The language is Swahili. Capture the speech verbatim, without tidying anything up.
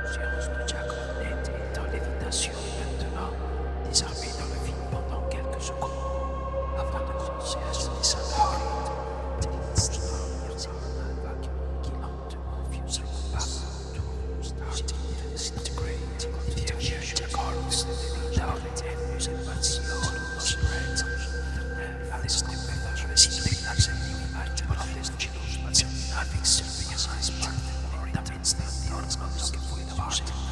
Séance de Jack Hornet est dans lévitation maintenant, désarmé dans le vide pendant quelques secondes, avant de commencer à se descendre à Hollywood. Des monstres dans un vague qui lentement fuse le combat, tout starting to disintegrate. The air Jack Hornet down and use it but see all of those reds. Alice Nimble resisting that sending image of this chills but nothing serving as ice part. In the midst of the odds of looking for the heart.